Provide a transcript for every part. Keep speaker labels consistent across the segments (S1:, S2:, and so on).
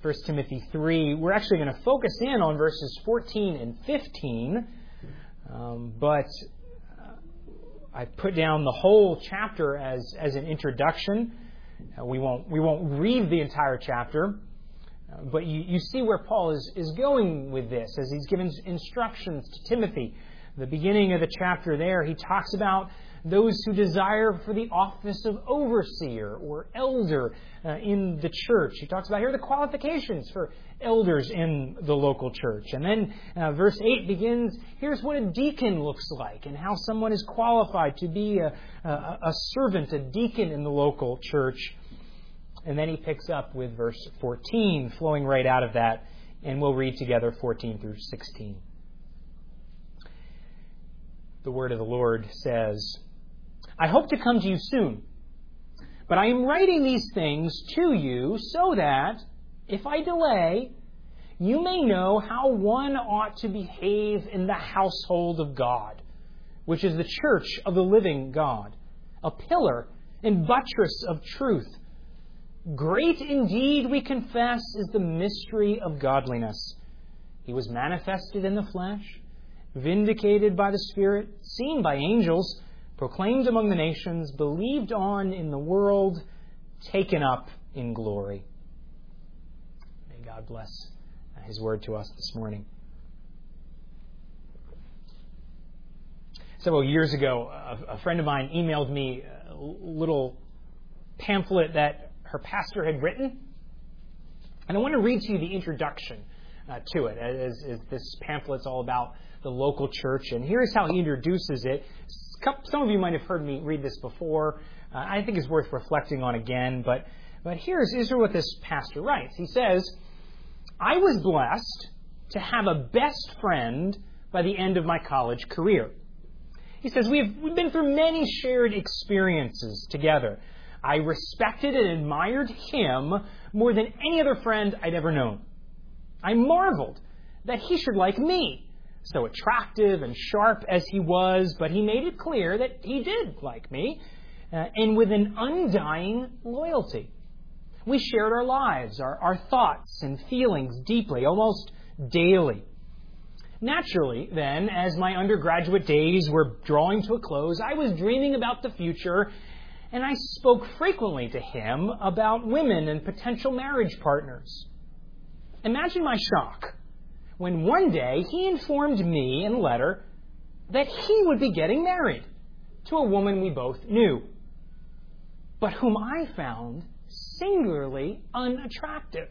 S1: 1 Timothy 3. We're actually going to focus in on verses 14 and 15, but I put down the whole chapter as an introduction. We won't read the entire chapter, but you see where Paul is going with this as he's given instructions to Timothy. The beginning of the chapter there, he talks about those who desire for the office of overseer or elder in the church. He talks about here the qualifications for elders in the local church. And then verse 8 begins, here's what a deacon looks like and how someone is qualified to be a servant, a deacon in the local church. And then he picks up with verse 14, flowing right out of that, and we'll read together 14 through 16. The word of the Lord says, I hope to come to you soon, but I am writing these things to you so that, if I delay, you may know how one ought to behave in the household of God, which is the church of the living God, a pillar and buttress of truth. Great indeed, we confess, is the mystery of godliness. He was manifested in the flesh, vindicated by the Spirit, seen by angels, proclaimed among the nations, believed on in the world, taken up in glory. May God bless His word to us this morning. Several years ago, a friend of mine emailed me a little pamphlet that her pastor had written. And I want to read to you the introduction to it, as this pamphlet's all about the local church. And here's how he introduces it. Some of you might have heard me read this before. I think it's worth reflecting on again. But here's what this pastor writes. He says, I was blessed to have a best friend by the end of my college career. He says, we've been through many shared experiences together. I respected and admired him more than any other friend I'd ever known. I marveled that he should like me, so attractive and sharp as he was, but he made it clear that he did like me, and with an undying loyalty. We shared our lives, our thoughts and feelings deeply, almost daily. Naturally, then, as my undergraduate days were drawing to a close, I was dreaming about the future, and I spoke frequently to him about women and potential marriage partners. Imagine my shock when one day he informed me in a letter that he would be getting married to a woman we both knew, but whom I found singularly unattractive.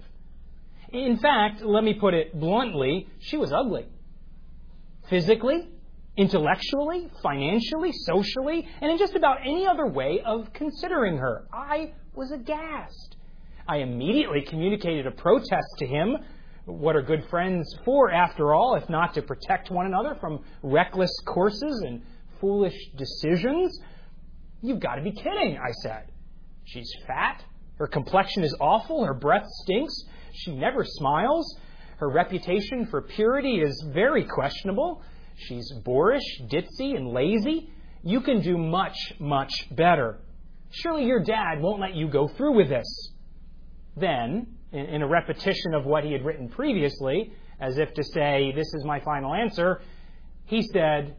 S1: In fact, let me put it bluntly, she was ugly. Physically, intellectually, financially, socially, and in just about any other way of considering her. I was aghast. I immediately communicated a protest to him. What are good friends for, after all, if not to protect one another from reckless courses and foolish decisions? You've got to be kidding, I said. She's fat. Her complexion is awful. Her breath stinks. She never smiles. Her reputation for purity is very questionable. She's boorish, ditzy, and lazy. You can do much, much better. Surely your dad won't let you go through with this. Then, in a repetition of what he had written previously, as if to say, this is my final answer, he said,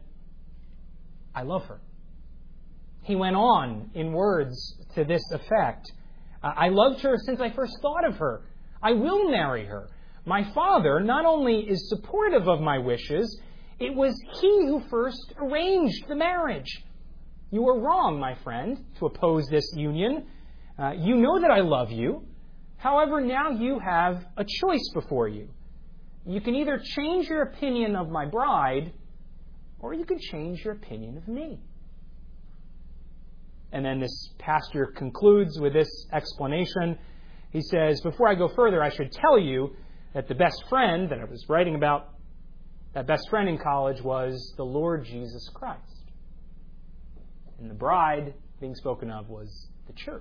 S1: I love her. He went on in words to this effect. I loved her since I first thought of her. I will marry her. My father not only is supportive of my wishes, it was he who first arranged the marriage. You were wrong, my friend, to oppose this union. You know that I love you. However, now you have a choice before you. You can either change your opinion of my bride, or you can change your opinion of me. And then this pastor concludes with this explanation. He says, before I go further, I should tell you that the best friend that I was writing about, that best friend in college was the Lord Jesus Christ. And the bride being spoken of was the church.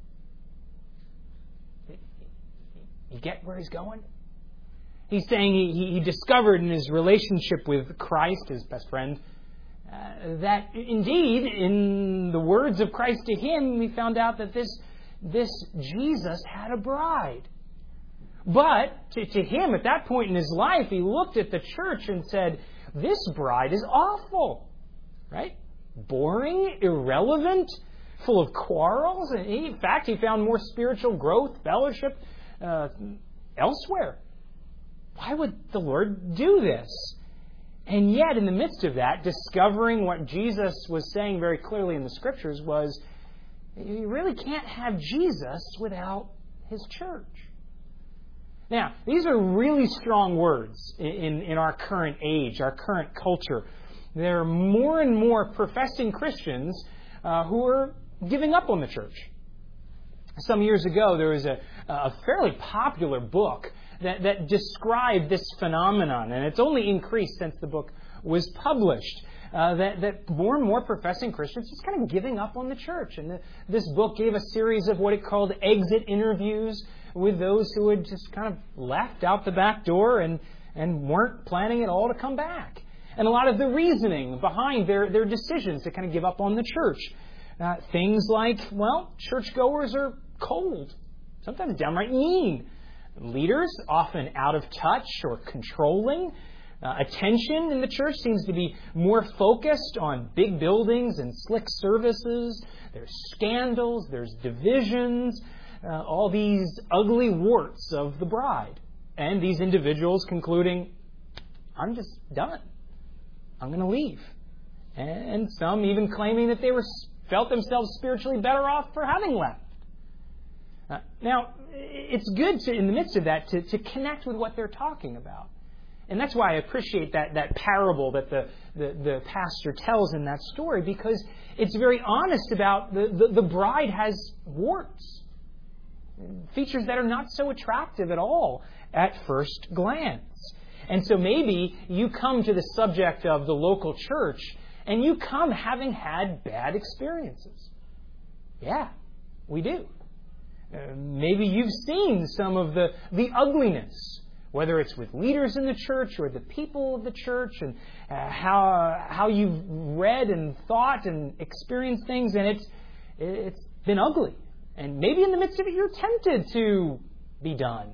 S1: You get where he's going? He's saying he discovered in his relationship with Christ, his best friend, that indeed, in the words of Christ to him, we found out that this Jesus had a bride. But to him, at that point in his life, he looked at the church and said, this bride is awful, right? Boring, irrelevant, full of quarrels. And in fact, he found more spiritual growth, fellowship elsewhere. Why would the Lord do this? And yet, in the midst of that, discovering what Jesus was saying very clearly in the Scriptures was, you really can't have Jesus without His church. Now, these are really strong words in our current age, our current culture. There are more and more professing Christians who are giving up on the church. Some years ago, there was a fairly popular book that described this phenomenon, and it's only increased since the book was published, that more and more professing Christians just kind of giving up on the church. And this book gave a series of what it called exit interviews with those who had just kind of left out the back door and weren't planning at all to come back. And a lot of the reasoning behind their decisions to kind of give up on the church. Things like, well, churchgoers are cold, sometimes downright mean. Leaders, often out of touch or controlling. Attention in the church seems to be more focused on big buildings and slick services. There's scandals, there's divisions, all these ugly warts of the bride. And these individuals concluding, I'm just done. I'm going to leave. And some even claiming that they felt themselves spiritually better off for having left. Now, it's good in the midst of that to connect with what they're talking about. And that's why I appreciate that parable that the pastor tells in that story, because it's very honest about the bride has warts, features that are not so attractive at all at first glance. And so maybe you come to the subject of the local church and you come having had bad experiences. Yeah, we do. Maybe you've seen some of the ugliness, whether it's with leaders in the church or the people of the church, and how you've read and thought and experienced things, and it's been ugly. And maybe in the midst of it, you're tempted to be done.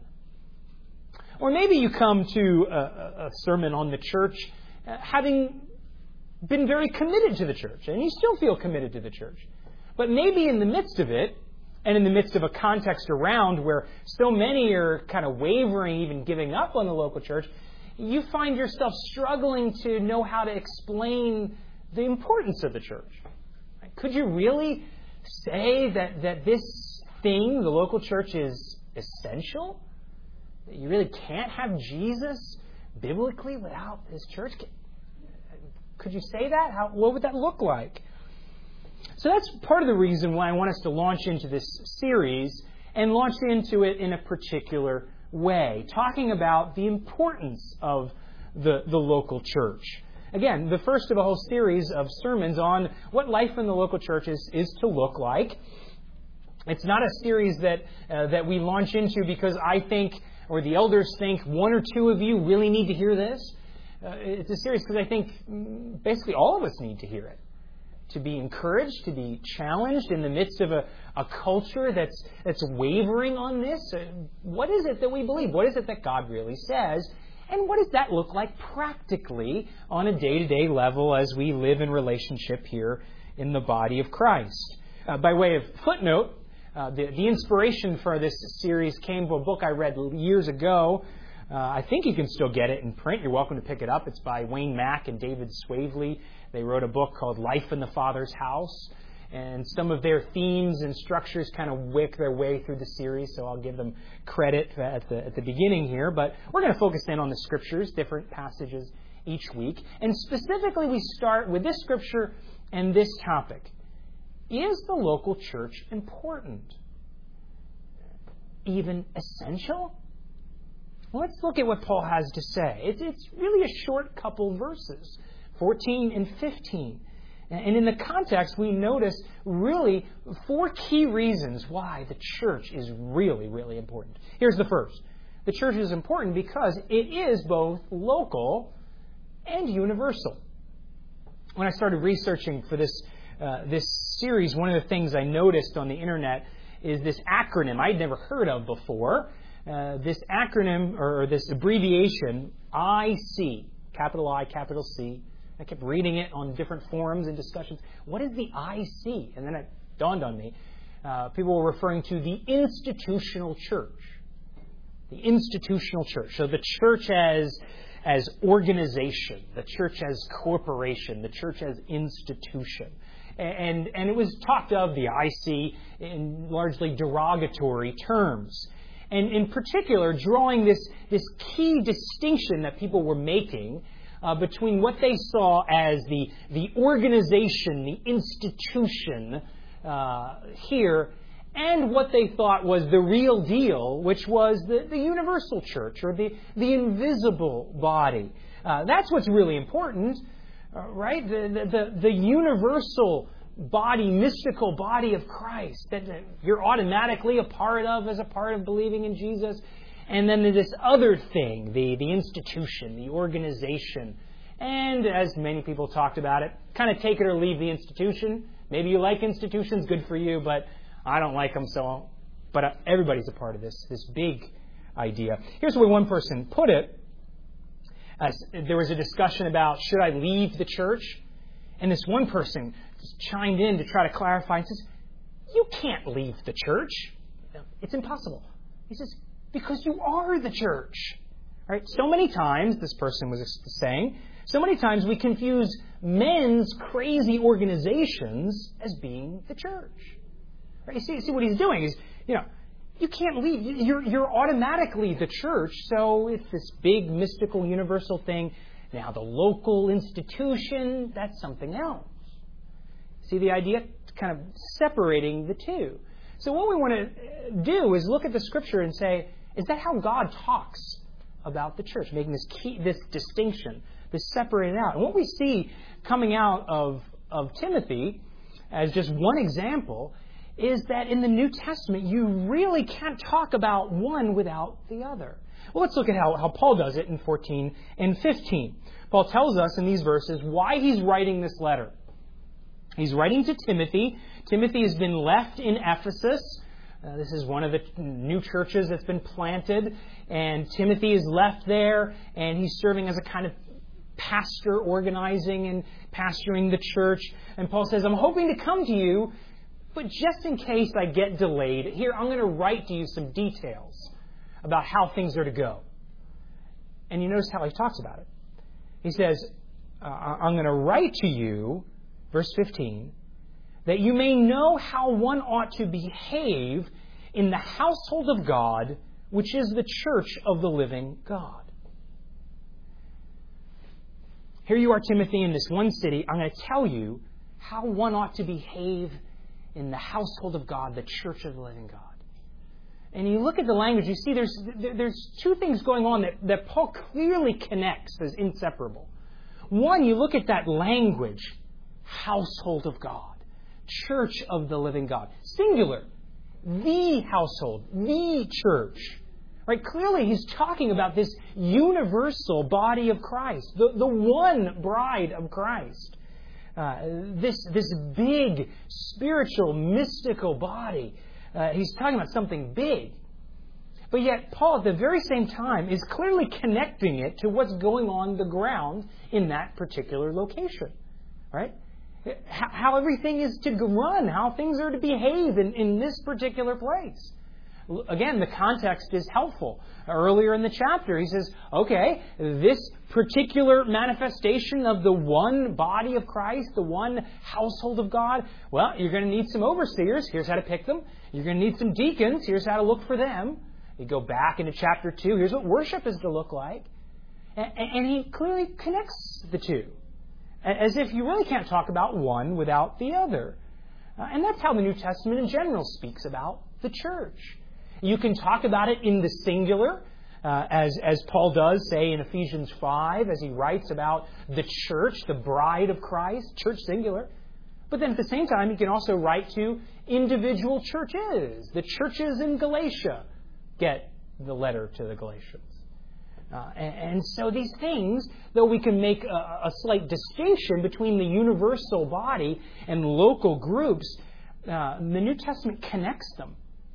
S1: Or maybe you come to a sermon on the church having been very committed to the church, and you still feel committed to the church. But maybe in the midst of it, and in the midst of a context around where so many are kind of wavering, even giving up on the local church, you find yourself struggling to know how to explain the importance of the church. Could you really say that this thing, the local church, is essential? That you really can't have Jesus biblically without His church? Could you say that? What would that look like? So that's part of the reason why I want us to launch into this series and launch into it in a particular way, talking about the importance of the local church. Again, the first of a whole series of sermons on what life in the local church is to look like. It's not a series that we launch into because I think, or the elders think, one or two of you really need to hear this. It's a series because I think basically all of us need to hear it. To be encouraged, to be challenged in the midst of a culture that's wavering on this. What is it that we believe? What is it that God really says? And what does that look like practically on a day-to-day level as we live in relationship here in the body of Christ? By way of footnote, the inspiration for this series came from a book I read years ago. I think you can still get it in print. You're welcome to pick it up. It's by Wayne Mack and David Swavely. They wrote a book called Life in the Father's House. And some of their themes and structures kind of wick their way through the series, so I'll give them credit at the beginning here. But we're going to focus in on the Scriptures, different passages each week. And specifically, we start with this Scripture and this topic. Is the local church important? Even essential? Well, let's look at what Paul has to say. It's really a short couple verses, 14 and 15. And in the context, we notice really 4 key reasons why the church is really, really important. Here's the first. The church is important because it is both local and universal. When I started researching for this series, one of the things I noticed on the internet is this acronym I'd never heard of before. this acronym or this abbreviation, IC, capital I, capital C. I kept reading it on different forums and discussions. What is the IC? And then it dawned on me. People were referring to the institutional church. The institutional church. So the church as organization, the church as corporation, the church as institution. And it was talked of, the IC, in largely derogatory terms. And in particular, drawing this key distinction that people were making between what they saw as the organization, the institution here, and what they thought was the real deal, which was the universal church, or the invisible body. That's what's really important, right? The universal body, mystical body of Christ that you're automatically a part of as a part of believing in Jesus. And then there's this other thing, the institution, the organization. And as many people talked about it, kind of take it or leave the institution. Maybe you like institutions, good for you, but I don't like them, but everybody's a part of this big idea. Here's where one person put it. There was a discussion about, should I leave the church? And this one person chimed in to try to clarify and says, you can't leave the church. It's impossible. He says, because you are the church. Right? So many times, this person was saying, so many times we confuse men's crazy organizations as being the church. Right? You see what he's doing is, you can't leave. You're automatically the church, so it's this big, mystical, universal thing. Now, the local institution, that's something else. See the idea? Kind of separating the two. So what we want to do is look at the Scripture and say, is that how God talks about the church? Making this distinction, this separated out. And what we see coming out of Timothy, as just one example, is that in the New Testament, you really can't talk about one without the other. Well, let's look at how Paul does it in 14 and 15. Paul tells us in these verses why he's writing this letter. He's writing to Timothy. Timothy has been left in Ephesus. This is one of the new churches that's been planted. And Timothy is left there, and he's serving as a kind of pastor, organizing and pastoring the church. And Paul says, I'm hoping to come to you, but just in case I get delayed, here I'm going to write to you some details about how things are to go. And you notice how he talks about it. He says, I'm going to write to you, verse 15, that you may know how one ought to behave in the household of God, which is the church of the living God. Here you are, Timothy, in this one city. I'm going to tell you how one ought to behave in the household of God, the church of the living God. And you look at the language, you see there's two things going on that Paul clearly connects as inseparable. One, you look at that language, household of God, church of the living God. Singular, the household, the church. Right? Clearly he's talking about this universal body of Christ, the one bride of Christ. This big, spiritual, mystical body. He's talking about something big. But yet, Paul, at the very same time, is clearly connecting it to what's going on the ground in that particular location. Right? How everything is to run, how things are to behave in this particular place. Again, the context is helpful. Earlier in the chapter, he says, okay, this particular manifestation of the one body of Christ, the one household of God, well, you're going to need some overseers. Here's how to pick them. You're going to need some deacons. Here's how to look for them. You go back into chapter 2. Here's what worship is to look like. And he clearly connects the two, as if you really can't talk about one without the other. And that's how the New Testament in general speaks about the church. You can talk about it in the singular, as Paul does, say, in Ephesians 5, as he writes about the church, the bride of Christ, church singular. But then at the same time, he can also write to individual churches. The churches in Galatia get the letter to the Galatians. And so these things, though we can make a slight distinction between the universal body and local groups, the New Testament connects them.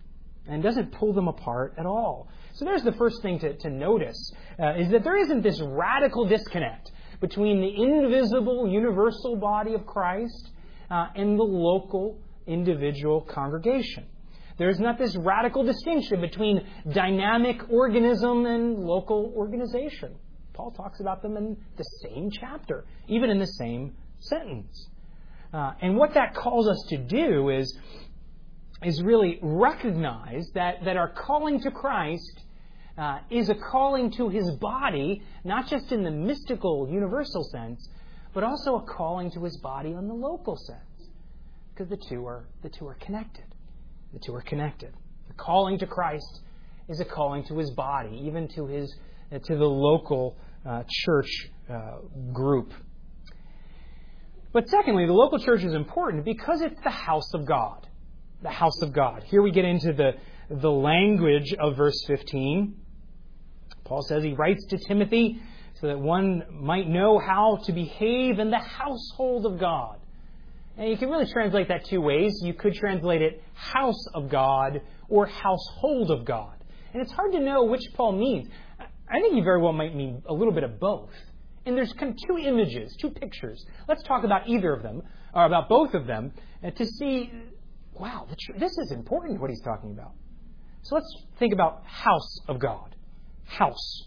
S1: and doesn't pull them apart at all. So there's the first thing to notice, is that there isn't this radical disconnect between the invisible, universal body of Christ and the local, individual congregation. There's not this radical distinction between dynamic organism and local organization. Paul talks about them in the same chapter, even in the same sentence. And what that calls us to do is really recognize that our calling to Christ is a calling to His body, not just in the mystical, universal sense, but also a calling to His body on the local sense, because the two are connected. The two are connected. The calling to Christ is a calling to His body, even to the local church group. But secondly, the local church is important because it's the house of God. The house of God. Here we get into the language of verse 15. Paul says he writes to Timothy so that one might know how to behave in the household of God. And you can really translate that two ways. You could translate it house of God or household of God. And it's hard to know which Paul means. I think he very well might mean a little bit of both. And there's kind of two images, two pictures. Let's talk about either of them, or about both of them, to see, wow, this is important what he's talking about. So let's think about house of God. House.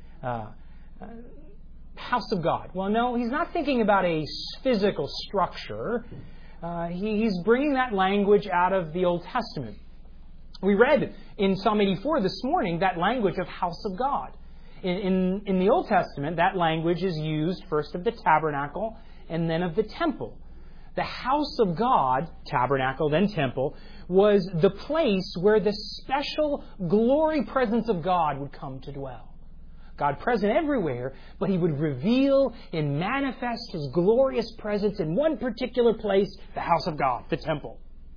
S1: House of God. Well, no, he's not thinking about a physical structure. He's bringing that language out of the Old Testament. We read in Psalm 84 this morning that language of house of God. In the Old Testament, that language is used first of the tabernacle and then of the temple. The house of God, tabernacle, then temple, was the place where the special glory presence of God would come to dwell. God present everywhere, but He would reveal and manifest His glorious presence in one particular place, the house of God, the temple.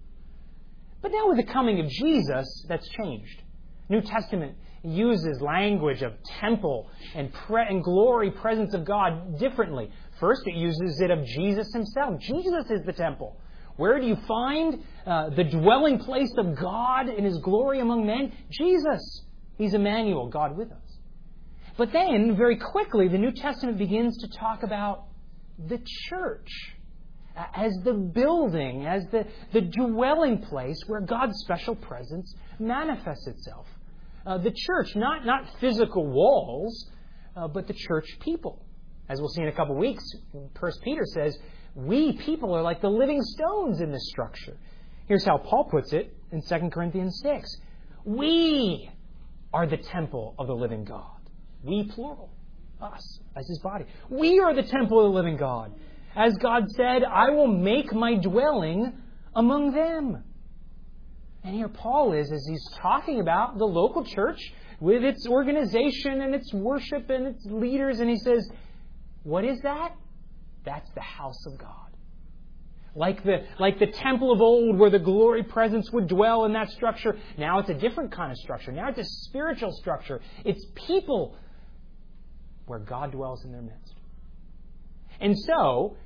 S1: But now with the coming of Jesus, that's changed. New Testament uses language of temple and glory presence of God differently. First, it uses it of Jesus Himself. Jesus is the temple. Where do you find the dwelling place of God in His glory among men? Jesus. He's Emmanuel, God with us. But then, very quickly, the New Testament begins to talk about the church as the building, as the dwelling place where God's special presence manifests itself. The church, not physical walls, but the church people. As we'll see in a couple of weeks, 1 Peter says, we people are like the living stones in this structure. Here's how Paul puts it in 2 Corinthians 6. We are the temple of the living God. We, plural. Us, as His body. We are the temple of the living God. As God said, I will make my dwelling among them. And here Paul is, as he's talking about the local church with its organization and its worship and its leaders, and he says, what is that? That's the house of God. Like the temple of old where the glory presence would dwell in that structure, now it's a different kind of structure. Now it's a spiritual structure. It's people where God dwells in their midst. And so,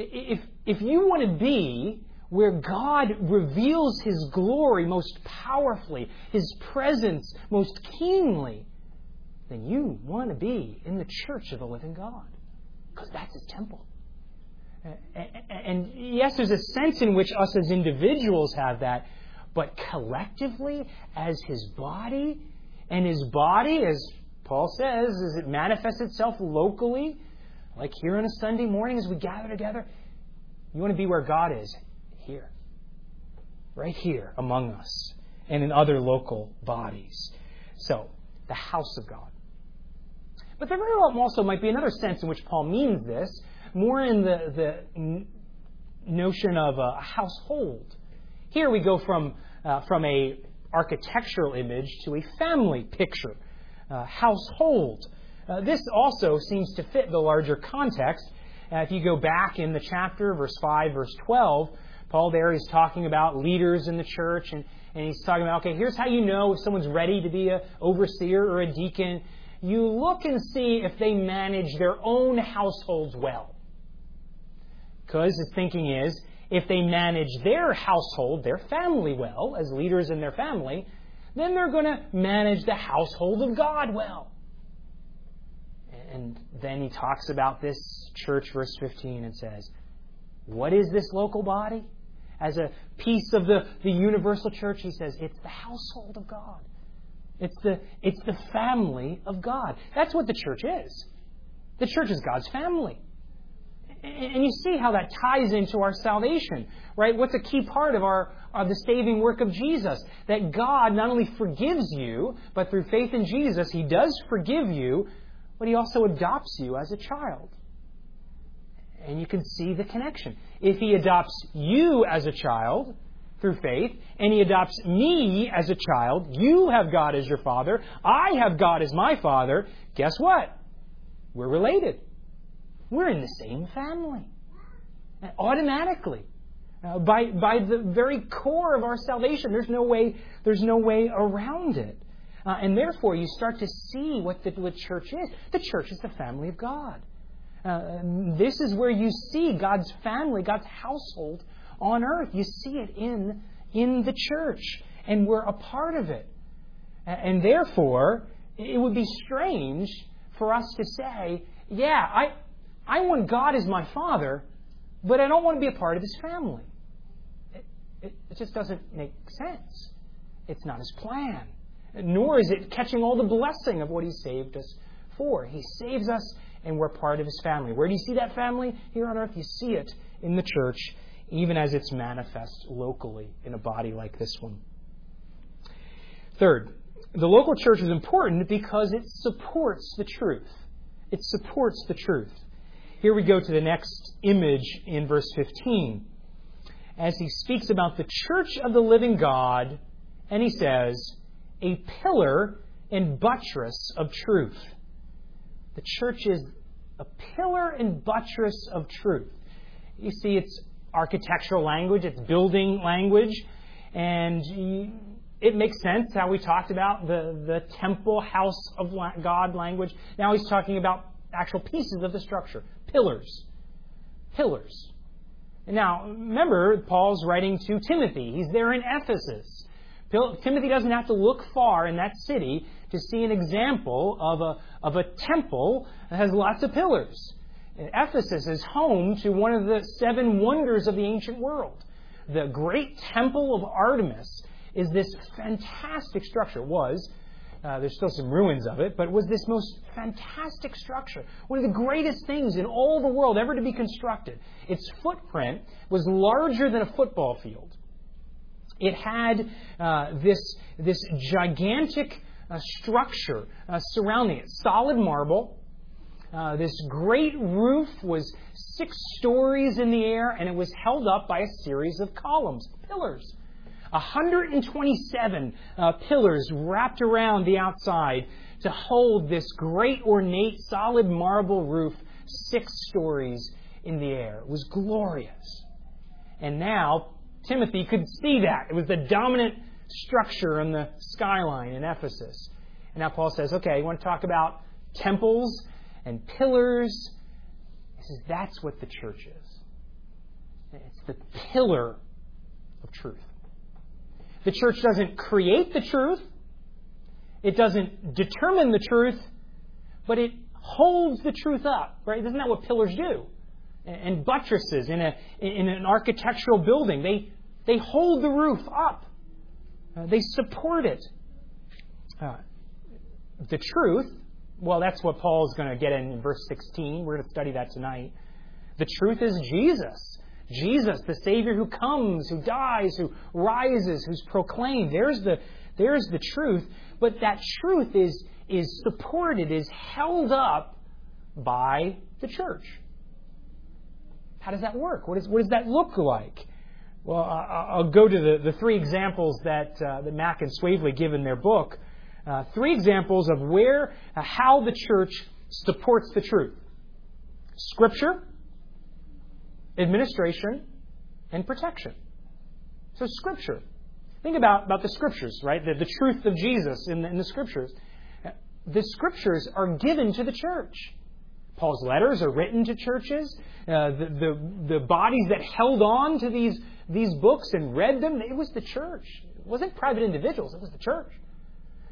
S1: if you want to be where God reveals His glory most powerfully, His presence most keenly, then you want to be in the church of the living God. Because that's His temple. And yes, there's a sense in which us as individuals have that, but collectively, as His body, and His body, as Paul says, as it manifests itself locally, like here on a Sunday morning as we gather together, you want to be where God is. Here. Right here among us and in other local bodies. So, the house of God. But there very well also might be another sense in which Paul means this, more in the notion of a household. Here we go from a architectural image to a family picture. Household. This also seems to fit the larger context. If you go back in the chapter, verse 5, verse 12, Paul there is talking about leaders in the church, and he's talking about, okay, here's how you know if someone's ready to be an overseer or a deacon. You look and see if they manage their own households well. Because his thinking is, if they manage their household, their family well, as leaders in their family, then they're going to manage the household of God well. And then he talks about this church, verse 15, and says, what is this local body? As a piece of the universal church, he says, it's the household of God. It's the family of God. That's what the church is. The church is God's family. And you see how that ties into our salvation, right? What's a key part of the saving work of Jesus? That God not only forgives you, but through faith in Jesus, He does forgive you, but He also adopts you as a child. And you can see the connection. If He adopts you as a child through faith, and He adopts me as a child, you have God as your father, I have God as my father, guess what? We're related. We're in the same family. Automatically. By the very core of our salvation. There's no way around it. And therefore, you start to see what the church is. The church is the family of God. This is where you see God's family, God's household on earth. You see it in the church. And we're a part of it. And therefore, it would be strange for us to say, yeah, I want God as my father, but I don't want to be a part of His family. It just doesn't make sense. It's not His plan. Nor is it catching all the blessing of what He saved us for. He saves us and we're part of His family. Where do you see that family? Here on earth, you see it in the church, even as it's manifest locally in a body like this one. Third, the local church is important because it supports the truth. It supports the truth. Here we go to the next image in verse 15. As he speaks about the church of the living God, and he says, a pillar and buttress of truth. The church is a pillar and buttress of truth. You see, it's architectural language, it's building language, and it makes sense how we talked about the temple, house of God language. Now he's talking about actual pieces of the structure. Pillars. Pillars. Now, remember, Paul's writing to Timothy. He's there in Ephesus. Timothy doesn't have to look far in that city to see an example of a temple that has lots of pillars. Ephesus is home to one of the 7 wonders of the ancient world. The great temple of Artemis is this fantastic structure. There's still some ruins of it, but it was this most fantastic structure. One of the greatest things in all the world ever to be constructed. Its footprint was larger than a football field. It had this gigantic structure surrounding it. Solid marble. This great roof was 6 stories in the air, and it was held up by a series of columns, pillars. 127 pillars wrapped around the outside to hold this great ornate solid marble roof 6 stories in the air. It was glorious. And now Timothy could see that. It was the dominant structure on the skyline in Ephesus. And now Paul says, okay, you want to talk about temples and pillars? He says, that's what the church is. It's the pillar of truth. The church doesn't create the truth. It doesn't determine the truth, but it holds the truth up, right? Isn't that what pillars do? And buttresses in an architectural building, they hold the roof up. They support it. The truth, well, that's what Paul's going to get in verse 16. We're going to study that tonight. The truth is Jesus. Jesus, the Savior who comes, who dies, who rises, who's proclaimed. There's the truth. But that truth is supported, is held up by the church. How does that work? What does that look like? Well, I'll go to the 3 examples that Mack and Swavely give in their book. 3 examples of how the church supports the truth. Scripture, administration, and protection. So Scripture. Think about the Scriptures, right? The truth of Jesus in the Scriptures. The Scriptures are given to the church. Paul's letters are written to churches. The bodies that held on to these books and read them, it was the church. It wasn't private individuals, it was the church.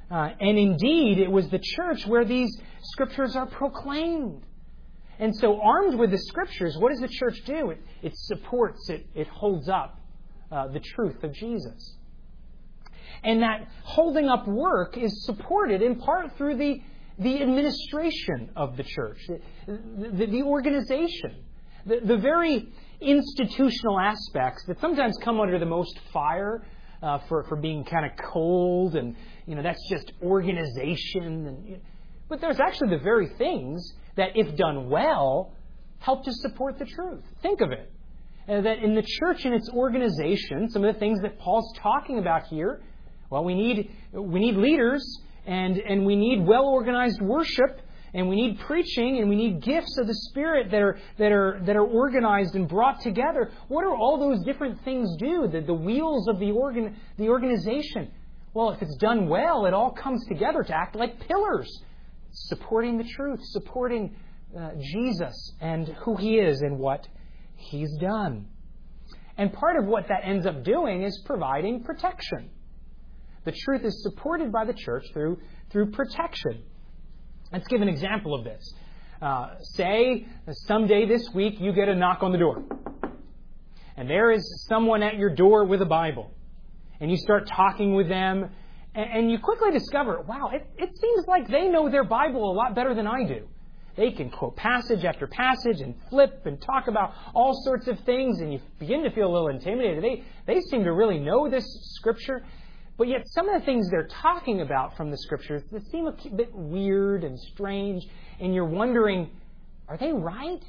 S1: And indeed, it was the church where these Scriptures are proclaimed. And so armed with the Scriptures, what does the church do? It supports, it holds up the truth of Jesus. And that holding up work is supported in part through the administration of the church, the organization, the very institutional aspects that sometimes come under the most fire for being kind of cold and, that's just organization. But there's actually the very things that, if done well, help to support the truth. Think of it. That in the church and its organization, some of the things that Paul's talking about here, well, we need leaders, and we need well-organized worship, and we need preaching, and we need gifts of the Spirit that are organized and brought together. What do all those different things do? The wheels of the organization. Well, if it's done well, it all comes together to act like pillars, supporting the truth, supporting Jesus and who He is and what He's done. And part of what that ends up doing is providing protection. The truth is supported by the church through protection. Let's give an example of this. Say someday this week you get a knock on the door. And there is someone at your door with a Bible. And you start talking with them. And you quickly discover, wow, it seems like they know their Bible a lot better than I do. They can quote passage after passage and flip and talk about all sorts of things. And you begin to feel a little intimidated. They seem to really know this Scripture. But yet some of the things they're talking about from the Scriptures that seem a bit weird and strange, and you're wondering, are they right?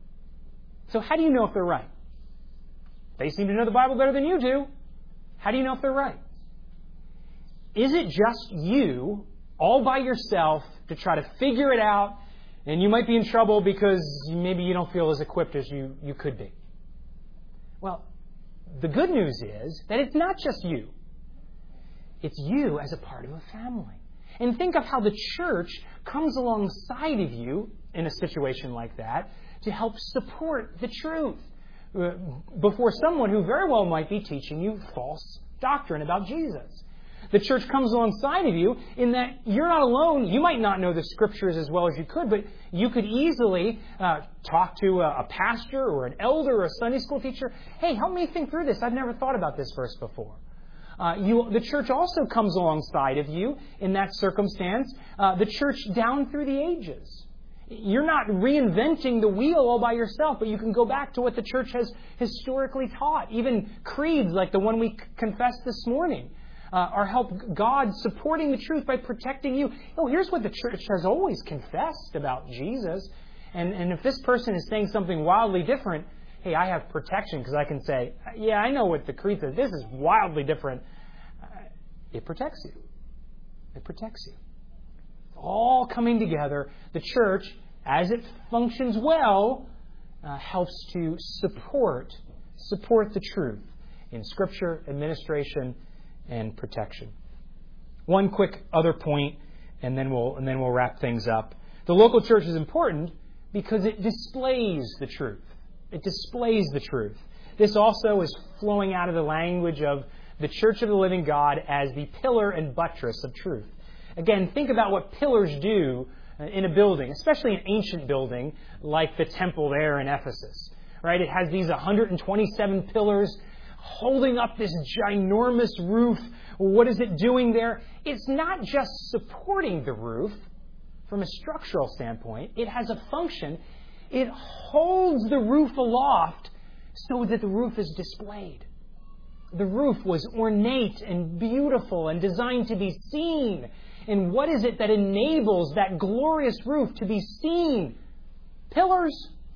S1: So how do you know if they're right? They seem to know the Bible better than you do. How do you know if they're right? Is it just you, all by yourself, to try to figure it out, and you might be in trouble because maybe you don't feel as equipped as you could be? Well, the good news is that it's not just you. It's you as a part of a family. And think of how the church comes alongside of you in a situation like that to help support the truth before someone who very well might be teaching you false doctrine about Jesus. The church comes alongside of you in that you're not alone. You might not know the Scriptures as well as you could, but you could easily talk to a pastor or an elder or a Sunday school teacher. Hey, help me think through this. I've never thought about this verse before. The church also comes alongside of you in that circumstance. The church down through the ages. You're not reinventing the wheel all by yourself, but you can go back to what the church has historically taught. Even creeds like the one we confessed this morning are help God supporting the truth by protecting you. Oh, here's what the church has always confessed about Jesus. And if this person is saying something wildly different, hey, I have protection because I can say, yeah, I know what the creed says. This is wildly different. It protects you. It protects you. All coming together. The church, as it functions well, helps to support the truth in Scripture, administration, and protection. One quick other point, and then we'll wrap things up. The local church is important because it displays the truth. It displays the truth. This also is flowing out of the language of the Church of the Living God as the pillar and buttress of truth. Again, think about what pillars do in a building, especially an ancient building like the temple there in Ephesus. Right? It has these 127 pillars holding up this ginormous roof. What is it doing there? It's not just supporting the roof from a structural standpoint. It has a function. It holds the roof aloft so that the roof is displayed. The roof was ornate and beautiful and designed to be seen. And what is it that enables that glorious roof to be seen? Pillars.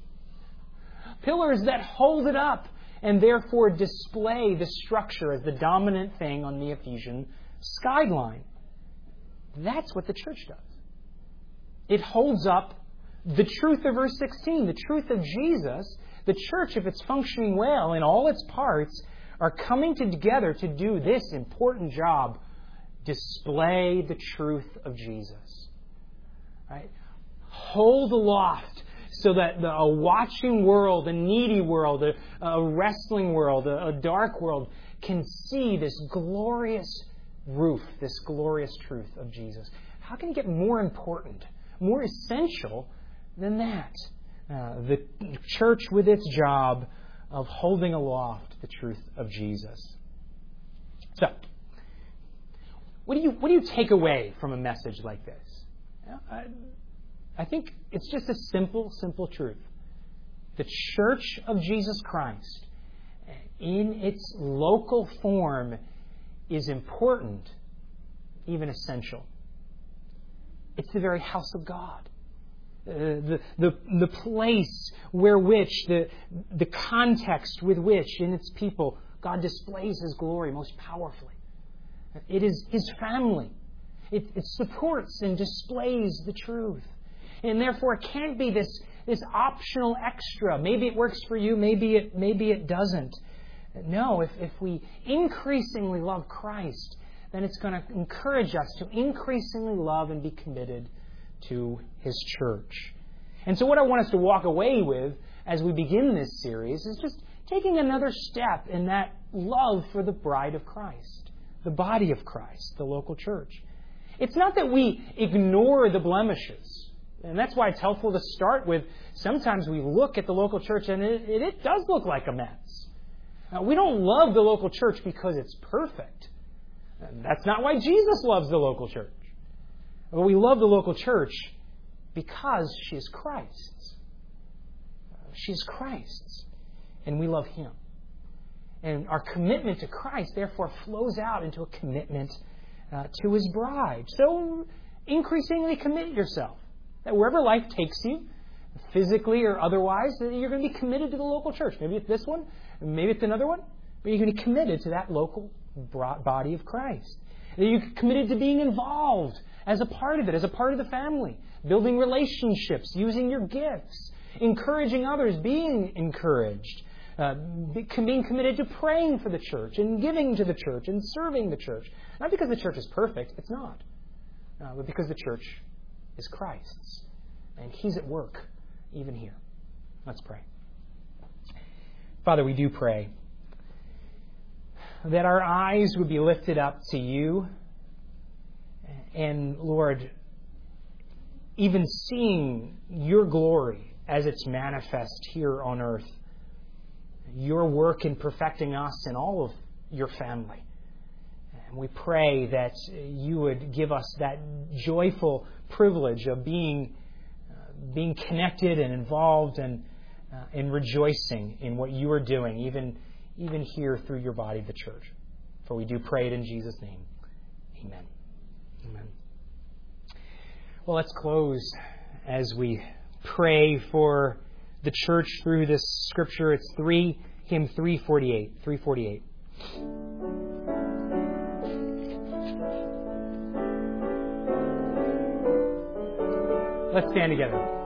S1: Pillars that hold it up and therefore display the structure as the dominant thing on the Ephesian skyline. That's what the church does. It holds up the truth of verse 16, the truth of Jesus. The church, if it's functioning well in all its parts, are coming together to do this important job: display the truth of Jesus. Right? Hold aloft so that a watching world, a needy world, a wrestling world, a dark world can see this glorious roof, this glorious truth of Jesus. How can it get more important, more essential than that? The church with its job of holding aloft the truth of Jesus. So, what do you take away from a message like this? I think it's just a simple truth. The Church of Jesus Christ, in its local form, is important, even essential. It's the very house of God. The place where which, the context with which, in its people, God displays His glory most powerfully. It is His family. It supports and displays the truth. And therefore, it can't be this optional extra. Maybe it works for you, maybe it doesn't. No, if we increasingly love Christ, then it's going to encourage us to increasingly love and be committed to His church. And so what I want us to walk away with as we begin this series is just taking another step in that love for the bride of Christ, the body of Christ, the local church. It's not that we ignore the blemishes. And that's why it's helpful to start with, sometimes we look at the local church and it does look like a mess. We don't love the local church because it's perfect. That's not why Jesus loves the local church. But we love the local church because she is Christ's. She's Christ's. And we love Him. And our commitment to Christ, therefore, flows out into a commitment to His bride. So, increasingly commit yourself. That wherever life takes you, physically or otherwise, that you're going to be committed to the local church. Maybe it's this one, maybe it's another one, but you're going to be committed to that local body of Christ. That you're committed to being involved as a part of it, as a part of the family, building relationships, using your gifts, encouraging others, being encouraged, being committed to praying for the church and giving to the church and serving the church. Not because the church is perfect, it's not, but because the church is Christ's. And He's at work, even here. Let's pray. Father, we do pray that our eyes would be lifted up to You. And, Lord, even seeing Your glory as it's manifest here on earth, Your work in perfecting us and all of Your family. And we pray that You would give us that joyful privilege of being connected and involved and rejoicing in what You are doing, even here through Your body, the church. For we do pray it in Jesus' name. Amen. Amen. Well, let's close as we pray for the church through this scripture. It's hymn 348. 348. Let's stand together.